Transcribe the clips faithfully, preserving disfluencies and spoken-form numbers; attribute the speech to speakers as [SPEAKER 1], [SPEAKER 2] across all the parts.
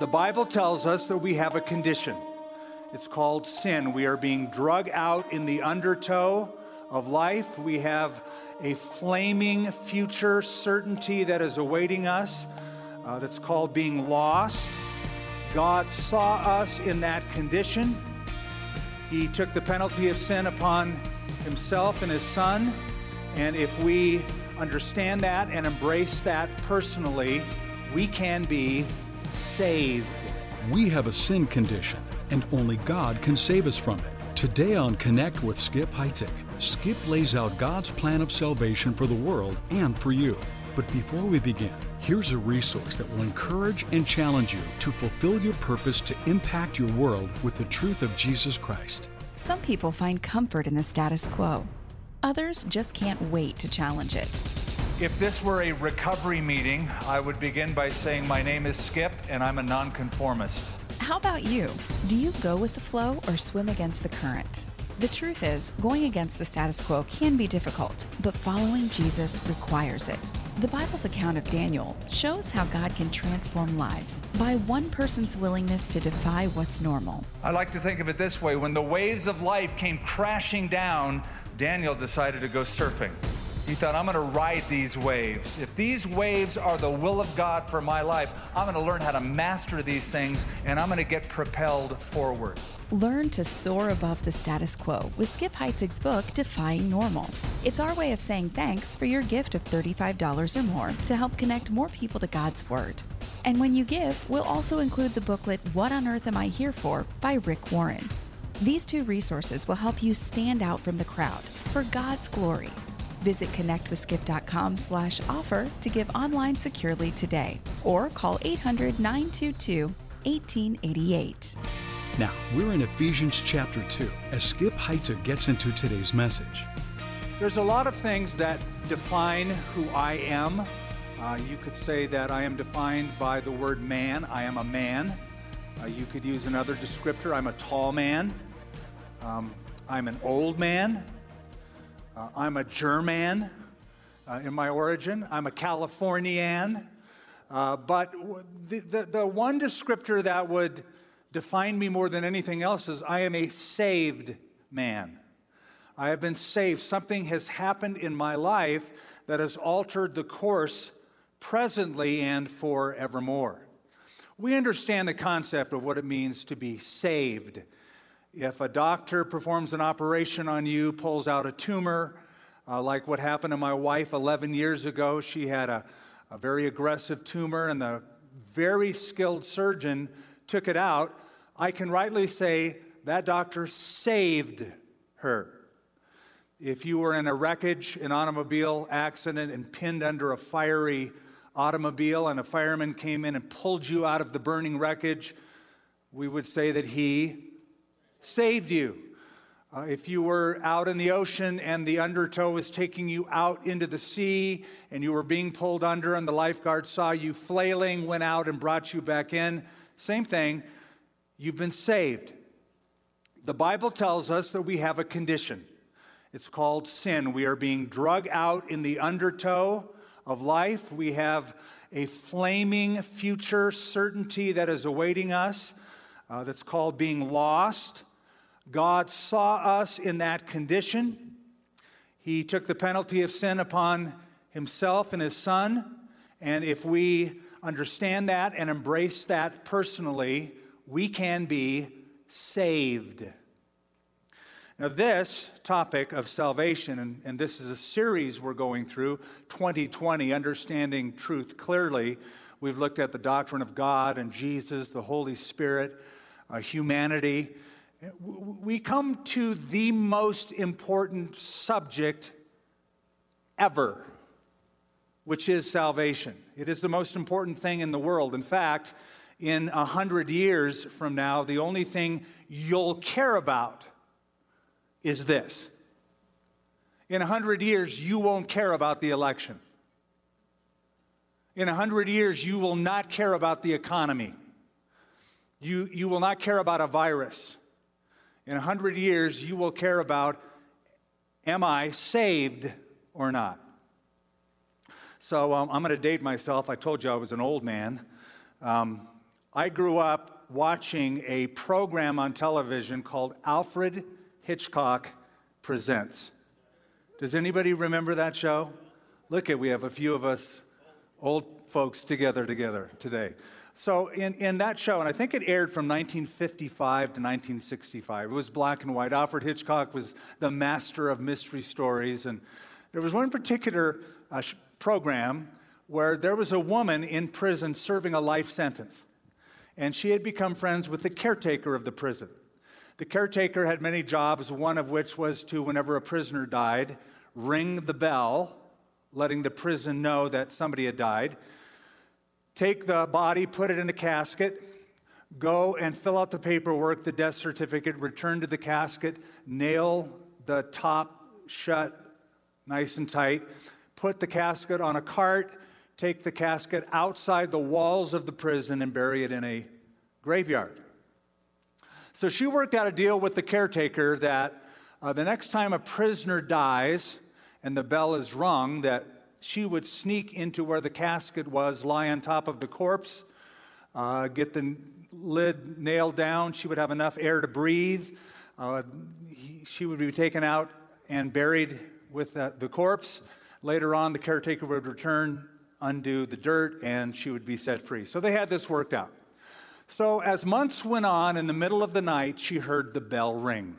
[SPEAKER 1] The Bible tells us that we have a condition. It's called sin. We are being drug out in the undertow of life. We have a flaming future certainty that is awaiting us. Uh, that's called being lost. God saw us in that condition. He took the penalty of sin upon himself and his son. And if we understand that and embrace that personally, we can be saved.
[SPEAKER 2] We have a sin condition, and only God can save us from it. Today on Connect with Skip Heitzig, Skip lays out God's plan of salvation for the world and for you. But before we begin, here's a resource that will encourage and challenge you to fulfill your purpose to impact your world with the truth of Jesus Christ.
[SPEAKER 3] Some people find comfort in the status quo. Others just can't wait to challenge it.
[SPEAKER 1] If this were a recovery meeting, I would begin by saying, my name is Skip, and I'm a nonconformist.
[SPEAKER 3] How about you? Do you go with the flow or swim against the current? The truth is, going against the status quo can be difficult, but following Jesus requires it. The Bible's account of Daniel shows how God can transform lives by one person's willingness to defy what's normal.
[SPEAKER 1] I like to think of it this way. When the waves of life came crashing down, Daniel decided to go surfing. He thought, I'm going to ride these waves. If these waves are the will of God for my life, I'm going to learn how to master these things, and I'm going to get propelled forward.
[SPEAKER 3] Learn to soar above the status quo with Skip Heitzig's book, Defying Normal. It's our way of saying thanks for your gift of thirty-five dollars or more to help connect more people to God's Word. And when you give, we'll also include the booklet, What on Earth Am I Here For? By Rick Warren. These two resources will help you stand out from the crowd for God's glory. Visit connectwithskip.com slash offer to give online securely today, or call eight hundred, nine two two, one eight eight eight.
[SPEAKER 2] Now, we're in Ephesians chapter two as Skip Heitzig gets into today's message.
[SPEAKER 1] There's a lot of things that define who I am. Uh, you could say that I am defined by the word man. I am a man. Uh, you could use another descriptor. I'm a tall man. Um, I'm an old man. Uh, I'm a German uh, in my origin. I'm a Californian. Uh, but the, the, the one descriptor that would define me more than anything else is I am a saved man. I have been saved. Something has happened in my life that has altered the course presently and forevermore. We understand the concept of what it means to be saved. If a doctor performs an operation on you, pulls out a tumor, uh, like what happened to my wife eleven years ago, she had a, a very aggressive tumor, and the very skilled surgeon took it out, I can rightly say that doctor saved her. If you were in a wreckage, an automobile accident, and pinned under a fiery automobile, and a fireman came in and pulled you out of the burning wreckage, we would say that he saved you. Uh, if you were out in the ocean and the undertow was taking you out into the sea and you were being pulled under and the lifeguard saw you flailing, went out and brought you back in, same thing, you've been saved. The Bible tells us that we have a condition. It's called sin. We are being drug out in the undertow of life. We have a flaming future certainty that is awaiting us. Uh, that's called being lost. God saw us in that condition. He took the penalty of sin upon himself and his son. And if we understand that and embrace that personally, we can be saved. Now, this topic of salvation, and, and this is a series we're going through, twenty twenty, Understanding Truth Clearly. We've looked at the doctrine of God and Jesus, the Holy Spirit, uh, humanity. We come to the most important subject ever, which is salvation. It is the most important thing in the world. In fact, in a hundred years from now, the only thing you'll care about is this. In a hundred years, you won't care about the election. In a hundred years, you will not care about the economy. You, you will not care about a virus. In a hundred years, you will care about, am I saved or not? So um, I'm going to date myself. I told you I was an old man. Um, I grew up watching a program on television called Alfred Hitchcock Presents. Does anybody remember that show? Look at, we have a few of us old folks together together today. So in, in that show, and I think it aired from nineteen fifty-five to nineteen sixty-five, it was black and white. Alfred Hitchcock was the master of mystery stories, and there was one particular uh, program where there was a woman in prison serving a life sentence, and she had become friends with the caretaker of the prison. The caretaker had many jobs, one of which was to, whenever a prisoner died, ring the bell, letting the prison know that somebody had died, take the body, put it in a casket, go and fill out the paperwork, the death certificate, return to the casket, nail the top shut nice and tight, put the casket on a cart, take the casket outside the walls of the prison and bury it in a graveyard. So she worked out a deal with the caretaker that uh, the next time a prisoner dies and the bell is rung, that she would sneak into where the casket was, lie on top of the corpse, uh, get the lid nailed down. She would have enough air to breathe. Uh, he, she would be taken out and buried with uh, the corpse. Later on, the caretaker would return, undo the dirt, and she would be set free. So they had this worked out. So as months went on, in the middle of the night, she heard the bell ring.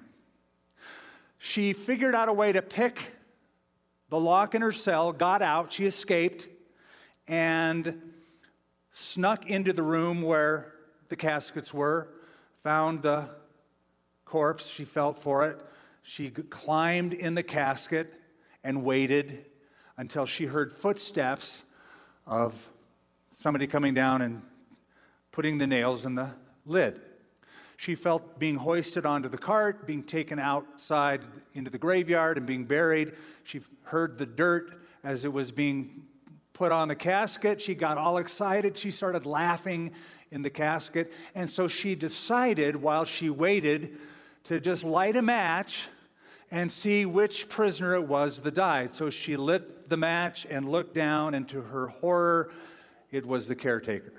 [SPEAKER 1] She figured out a way to pick the lock in her cell, got out, she escaped, and snuck into the room where the caskets were, found the corpse, she felt for it. She climbed in the casket and waited until she heard footsteps of somebody coming down and putting the nails in the lid. She felt being hoisted onto the cart, being taken outside into the graveyard and being buried. She heard the dirt as it was being put on the casket. She got all excited. She started laughing in the casket. And so she decided, while she waited, to just light a match and see which prisoner it was that died. So she lit the match and looked down, and to her horror, it was the caretaker.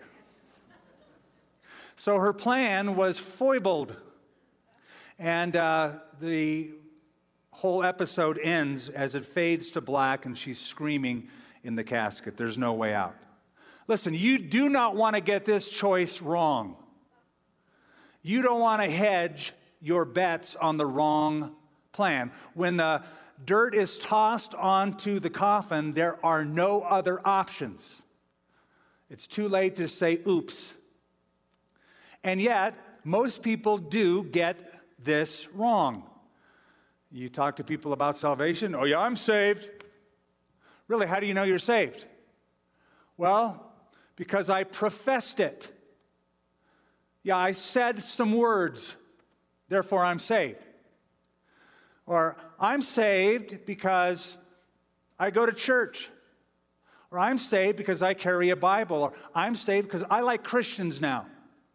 [SPEAKER 1] So her plan was foibled, and uh, the whole episode ends as it fades to black and she's screaming in the casket. There's no way out. Listen, you do not want to get this choice wrong. You don't want to hedge your bets on the wrong plan. When the dirt is tossed onto the coffin, there are no other options. It's too late to say, oops. And yet, most people do get this wrong. You talk to people about salvation. Oh, yeah, I'm saved. Really, how do you know you're saved? Well, because I professed it. Yeah, I said some words, therefore I'm saved. Or I'm saved because I go to church. Or I'm saved because I carry a Bible. Or I'm saved because I like Christians now.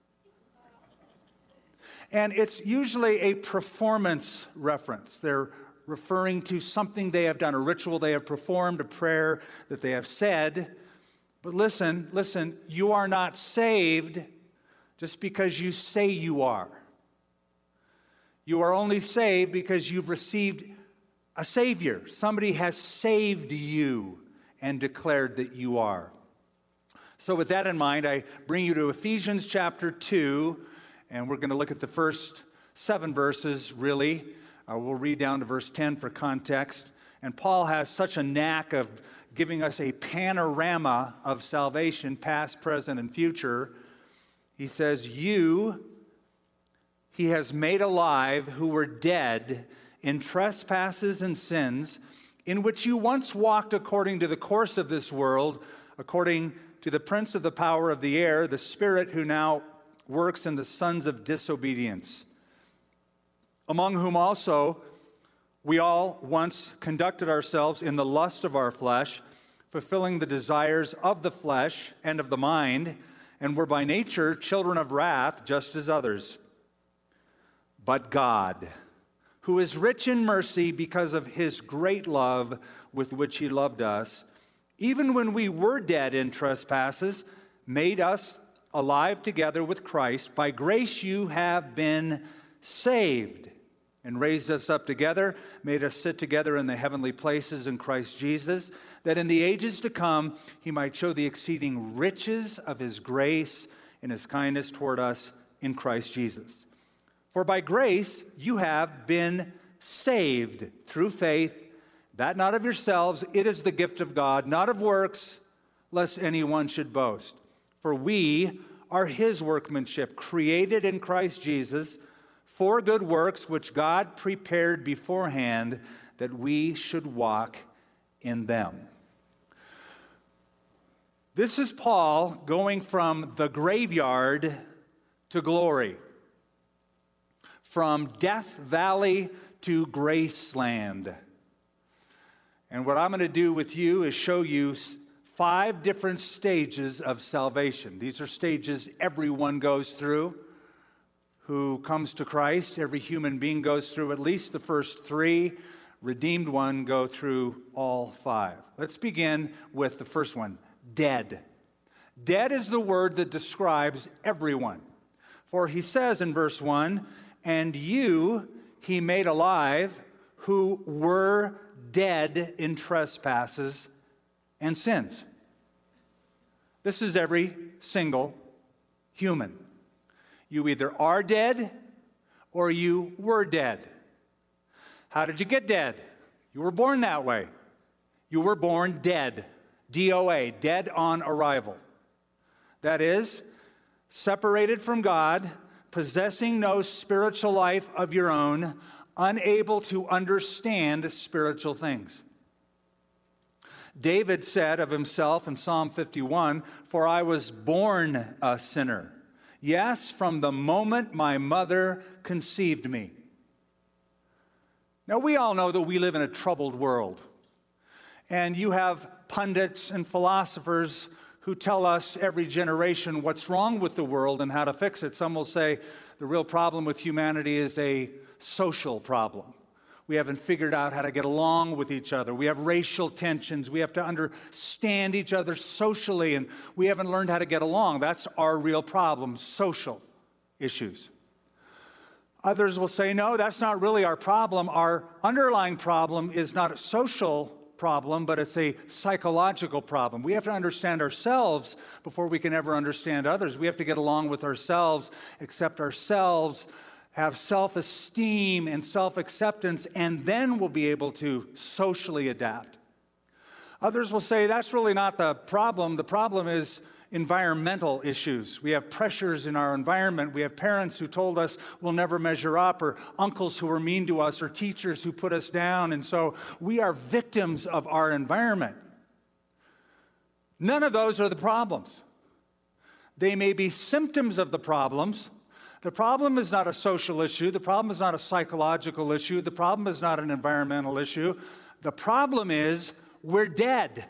[SPEAKER 1] And it's usually a performance reference. They're referring to something they have done, a ritual they have performed, a prayer that they have said. But listen, listen, you are not saved just because you say you are. You are only saved because you've received a Savior. Somebody has saved you and declared that you are. So with that in mind, I bring you to Ephesians chapter two, and we're going to look at the first seven verses, really. Uh, we'll read down to verse ten for context. And Paul has such a knack of giving us a panorama of salvation, past, present, and future. He says, you, he has made alive who were dead in trespasses and sins, in which you once walked according to the course of this world, according to the prince of the power of the air, the spirit who now works in the sons of disobedience, among whom also we all once conducted ourselves in the lust of our flesh, fulfilling the desires of the flesh and of the mind, and were by nature children of wrath, just as others. But God, who is rich in mercy because of his great love with which he loved us, even when we were dead in trespasses, made us alive together with Christ. By grace you have been saved, and raised us up together, made us sit together in the heavenly places in Christ Jesus, that in the ages to come he might show the exceeding riches of his grace and his kindness toward us in Christ Jesus. For by grace you have been saved through faith, that not of yourselves, it is the gift of God, not of works, lest anyone should boast. For we are his workmanship, created in Christ Jesus, for good works which God prepared beforehand that we should walk in them. This is Paul going from the graveyard to glory, from Death Valley to Graceland. And what I'm going to do with you is show you five different stages of salvation. These are stages everyone goes through who comes to Christ. Every human being goes through at least the first three. Redeemed one go through all five. Let's begin with the first one, dead. Dead is the word that describes everyone. For he says in verse one, and you he made alive who were dead in trespasses and sins. This is every single human. You either are dead or you were dead. How did you get dead? You were born that way. You were born dead. D O A, dead on arrival. That is, separated from God, possessing no spiritual life of your own, unable to understand spiritual things. David said of himself in Psalm fifty-one, for I was born a sinner. Yes, from the moment my mother conceived me. Now, we all know that we live in a troubled world. And you have pundits and philosophers who tell us every generation what's wrong with the world and how to fix it. Some will say the real problem with humanity is a social problem. We haven't figured out how to get along with each other. We have racial tensions. We have to understand each other socially, and we haven't learned how to get along. That's our real problem, social issues. Others will say, no, that's not really our problem. Our underlying problem is not a social problem, but it's a psychological problem. We have to understand ourselves before we can ever understand others. We have to get along with ourselves, accept ourselves, have self-esteem and self-acceptance, and then we'll be able to socially adapt. Others will say that's really not the problem. The problem is environmental issues. We have pressures in our environment. We have parents who told us we'll never measure up, or uncles who are mean to us, or teachers who put us down, and so we are victims of our environment. None of those are the problems. They may be symptoms of the problems. The problem is not a social issue. The problem is not a psychological issue. The problem is not an environmental issue. The problem is we're dead.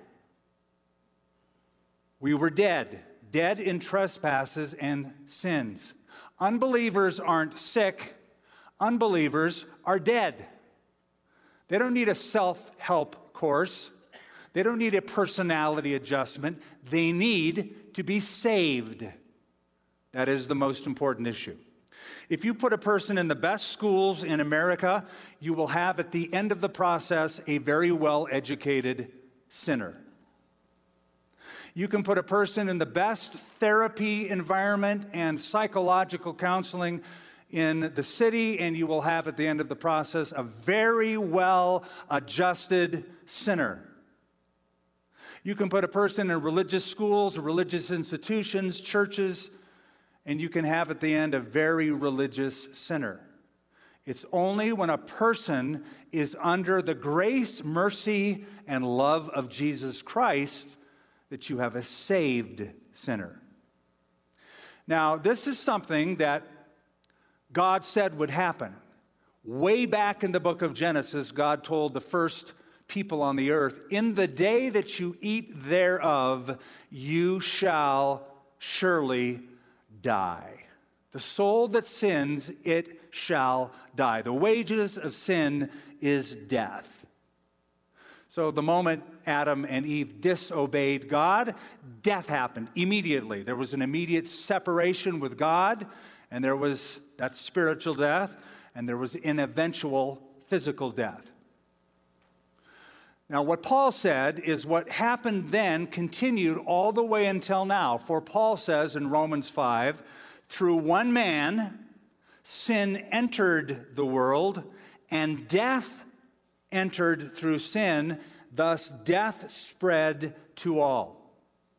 [SPEAKER 1] We were dead, dead in trespasses and sins. Unbelievers aren't sick. Unbelievers are dead. They don't need a self-help course. They don't need a personality adjustment. They need to be saved. That is the most important issue. If you put a person in the best schools in America, you will have at the end of the process a very well-educated sinner. You can put a person in the best therapy environment and psychological counseling in the city, and you will have at the end of the process a very well-adjusted sinner. You can put a person in religious schools, religious institutions, churches, and you can have at the end a very religious sinner. It's only when a person is under the grace, mercy, and love of Jesus Christ that you have a saved sinner. Now, this is something that God said would happen. Way back in the book of Genesis, God told the first people on the earth, in the day that you eat thereof, you shall surely die. The soul that sins, it shall die. The wages of sin is death. So the moment Adam and Eve disobeyed God, death happened immediately. There was an immediate separation with God, and there was that spiritual death, and there was an eventual physical death. Now, what Paul said is what happened then continued all the way until now. For Paul says in Romans five, through one man, sin entered the world, and death entered through sin, thus death spread to all.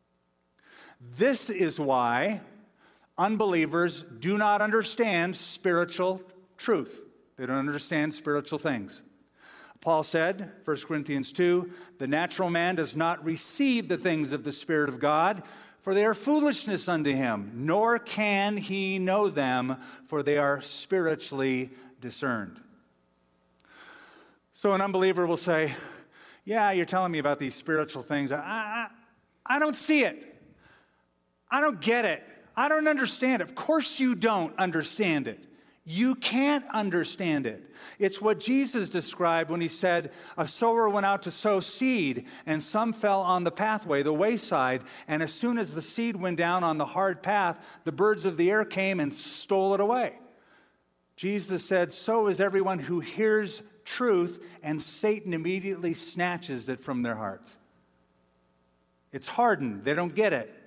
[SPEAKER 1] This is why unbelievers do not understand spiritual truth. They don't understand spiritual things. Paul said, First Corinthians two, the natural man does not receive the things of the Spirit of God, for they are foolishness unto him, nor can he know them, for they are spiritually discerned. So an unbeliever will say, yeah, you're telling me about these spiritual things. I, I, I don't see it. I don't get it. I don't understand it. Of course you don't understand it. You can't understand it. It's what Jesus described when he said, a sower went out to sow seed, and some fell on the pathway, the wayside, and as soon as the seed went down on the hard path, the birds of the air came and stole it away. Jesus said, so is everyone who hears truth, and Satan immediately snatches it from their hearts. It's hardened. They don't get it.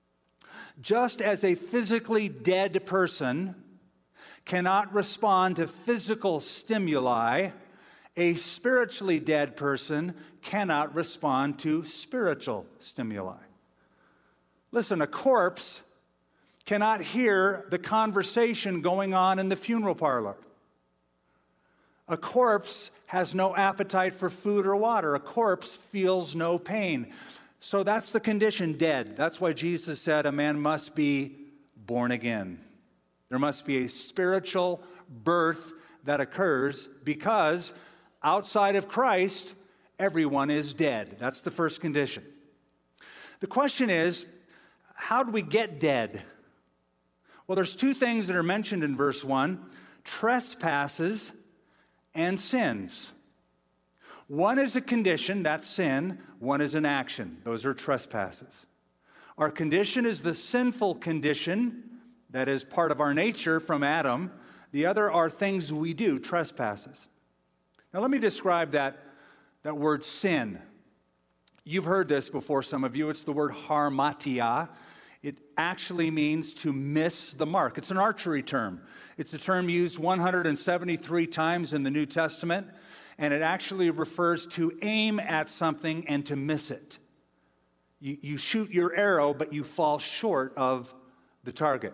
[SPEAKER 1] Just as a physically dead person cannot respond to physical stimuli, a spiritually dead person cannot respond to spiritual stimuli. Listen, a corpse cannot hear the conversation going on in the funeral parlor. A corpse has no appetite for food or water. A corpse feels no pain. So that's the condition, dead. That's why Jesus said a man must be born again. There must be a spiritual birth that occurs because outside of Christ, everyone is dead. That's the first condition. The question is, how do we get dead? Well, there's two things that are mentioned in verse one, trespasses and sins. One is a condition, that's sin. One is an action. Those are trespasses. Our condition is the sinful condition that is part of our nature from Adam. The other are things we do, trespasses. Now let me describe that, that word sin. You've heard this before, some of you. It's the word harmatia. It actually means to miss the mark. It's an archery term. It's a term used one hundred seventy-three times in the New Testament, and it actually refers to aim at something and to miss it. You, you shoot your arrow, but you fall short of the target.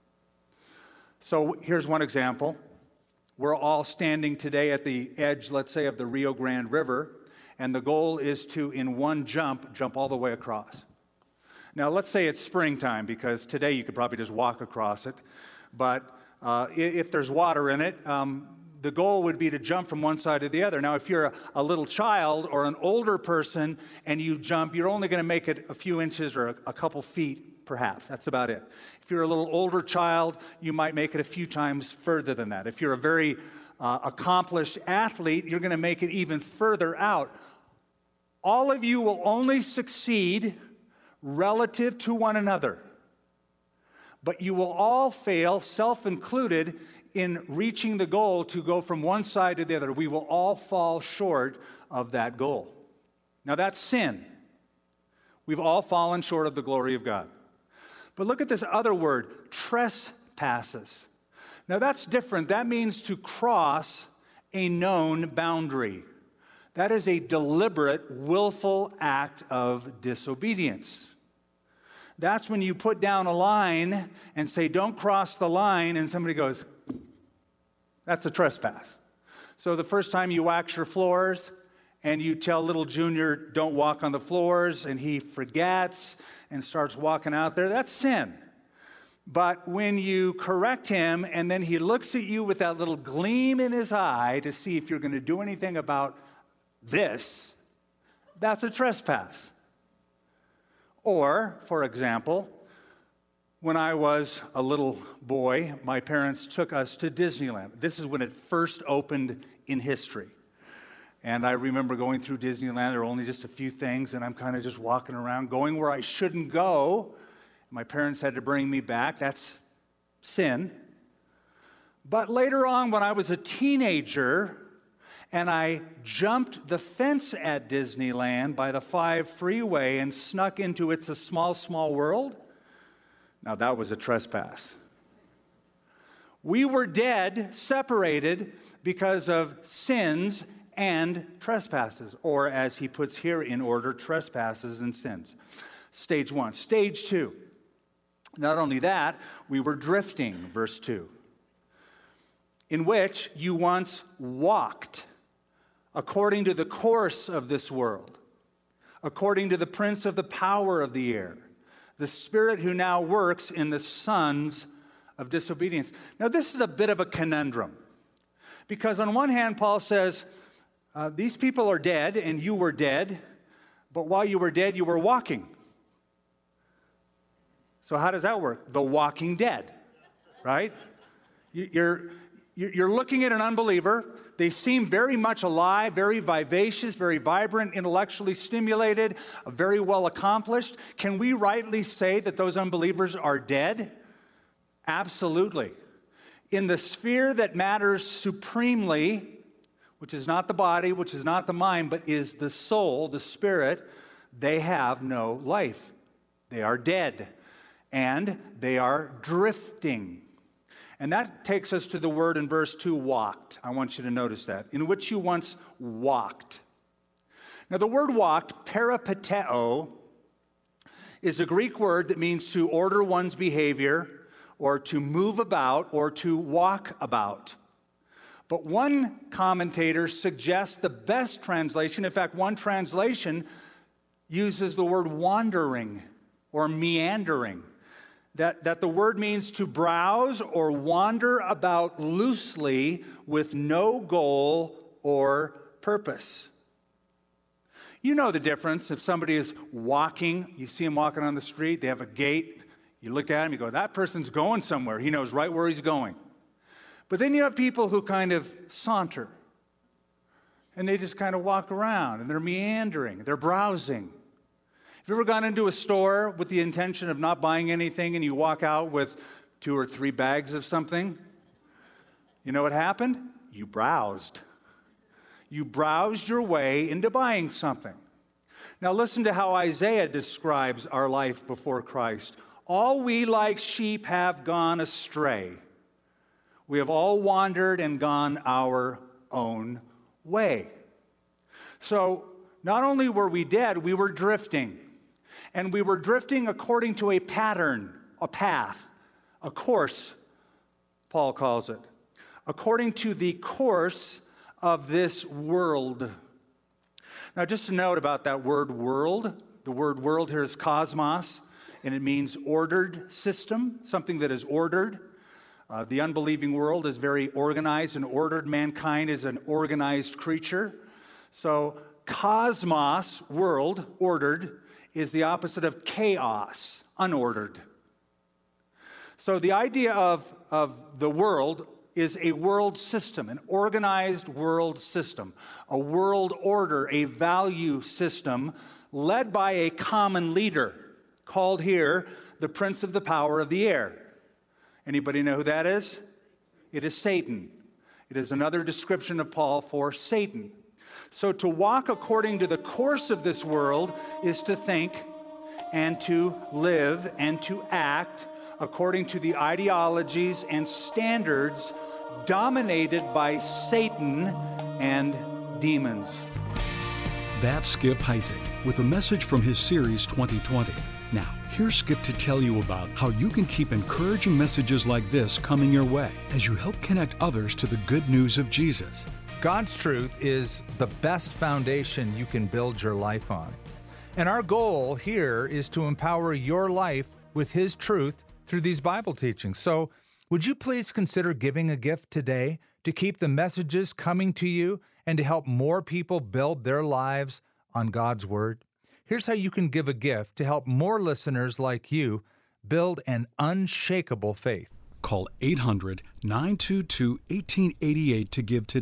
[SPEAKER 1] So here's one example. We're all standing today at the edge, let's say, of the Rio Grande River, and the goal is to, in one jump, jump all the way across. Now, let's say it's springtime, because today you could probably just walk across it. But uh, if there's water in it, um, the goal would be to jump from one side to the other. Now, if you're a, a little child or an older person and you jump, you're only going to make it a few inches or a, a couple feet, perhaps. That's about it. If you're a little older child, you might make it a few times further than that. If you're a very uh, accomplished athlete, you're going to make it even further out. All of you will only succeed relative to one another. But you will all fail, self-included, in reaching the goal to go from one side to the other. We will all fall short of that goal. Now that's sin. We've all fallen short of the glory of God. But look at this other word, trespasses. Now that's different. That means to cross a known boundary. That is a deliberate, willful act of disobedience. That's when you put down a line and say, don't cross the line, and somebody goes, that's a trespass. So the first time you wax your floors and you tell little Junior, don't walk on the floors, and he forgets and starts walking out there, that's sin. But when you correct him and then he looks at you with that little gleam in his eye to see if you're going to do anything about this, that's a trespass. Or, for example, when I was a little boy, my parents took us to Disneyland. This is when it first opened in history. And I remember going through Disneyland. There were only just a few things, and I'm kind of just walking around, going where I shouldn't go. My parents had to bring me back. That's sin. But later on, when I was a teenager, and I jumped the fence at Disneyland by the five freeway and snuck into It's a Small, Small World, now that was a trespass. We were dead, separated because of sins and trespasses, or as he puts here in order, trespasses and sins. Stage one. Stage two. Not only that, we were drifting, verse two, in which you once walked according to the course of this world, according to the prince of the power of the air, the spirit who now works in the sons of disobedience. Now, this is a bit of a conundrum, because on one hand, Paul says, uh, these people are dead, and you were dead, but while you were dead, you were walking. So how does that work? The walking dead, right? You're, you're looking at an unbeliever. They seem very much alive, very vivacious, very vibrant, intellectually stimulated, very well accomplished. Can we rightly say that those unbelievers are dead? Absolutely. In the sphere that matters supremely, which is not the body, which is not the mind, but is the soul, the spirit, they have no life. They are dead, and they are drifting. And that takes us to the word in verse two, walked. I want you to notice that. In which you once walked. Now, the word walked, peripateo, is a Greek word that means to order one's behavior, or to move about, or to walk about. But one commentator suggests the best translation, in fact, one translation uses the word wandering or meandering, that, that the word means to browse or wander about loosely with no goal or purpose. You know the difference. If somebody is walking, you see them walking on the street, they have a gait, you look at him, you go, that person's going somewhere. He knows right where he's going. But then you have people who kind of saunter, and they just kind of walk around, and they're meandering, they're browsing. Have you ever gone into a store with the intention of not buying anything, and you walk out with two or three bags of something? You know what happened? You browsed. You browsed your way into buying something. Now listen to how Isaiah describes our life before Christ. All we like sheep have gone astray. We have all wandered and gone our own way. So not only were we dead, we were drifting. And we were drifting according to a pattern, a path, a course, Paul calls it. According to the course of this world. Now, just a note about that word world. The word world here is cosmos, and it means ordered system, something that is ordered. Uh, the unbelieving world is very organized and ordered. Mankind is an organized creature. So cosmos, world, ordered, is the opposite of chaos, unordered. So the idea of, of the world is a world system, an organized world system, a world order, a value system led by a common leader called here the prince of the power of the air. Anybody know who that is? It is Satan. It is another description of Paul for Satan. So to walk according to the course of this world is to think and to live and to act according to the ideologies and standards dominated by Satan and demons.
[SPEAKER 2] That's Skip Heitzig with a message from his series twenty twenty. Now, here's Skip to tell you about how you can keep encouraging messages like this coming your way as you help connect others to the good news of Jesus.
[SPEAKER 4] God's truth is the best foundation you can build your life on. And our goal here is to empower your life with His truth through these Bible teachings. So, would you please consider giving a gift today to keep the messages coming to you and to help more people build their lives on God's Word? Here's how you can give a gift to help more listeners like you build an unshakable faith.
[SPEAKER 2] Call eight hundred, nine two two, one eight eight eight to give today,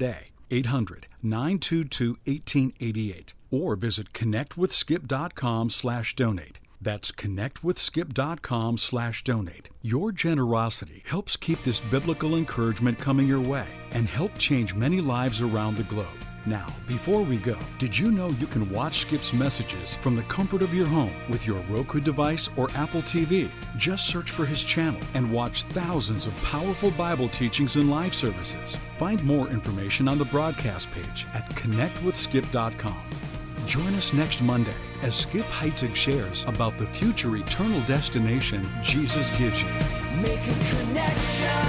[SPEAKER 2] eight hundred, nine two two, one eight eight eight or visit connectwithskip.com slash donate. That's connectwithskip.com slash donate. Your generosity helps keep this biblical encouragement coming your way and help change many lives around the globe. Now, before we go, did you know you can watch Skip's messages from the comfort of your home with your Roku device or Apple T V? Just search for his channel and watch thousands of powerful Bible teachings and live services. Find more information on the broadcast page at connect with skip dot com. Join us next Monday as Skip Heitzig shares about the future eternal destination Jesus gives you.
[SPEAKER 5] Make a connection.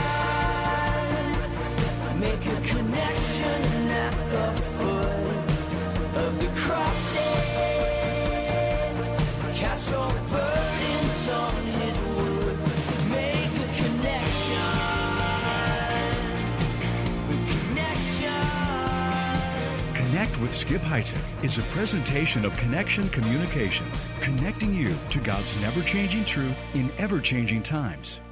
[SPEAKER 5] Make a connection at the foot of the cross. Cast your burdens on his wood. Make a connection. Connection.
[SPEAKER 6] Connect with Skip Heitzig is a presentation of Connection Communications, connecting you to God's never-changing truth in ever-changing times.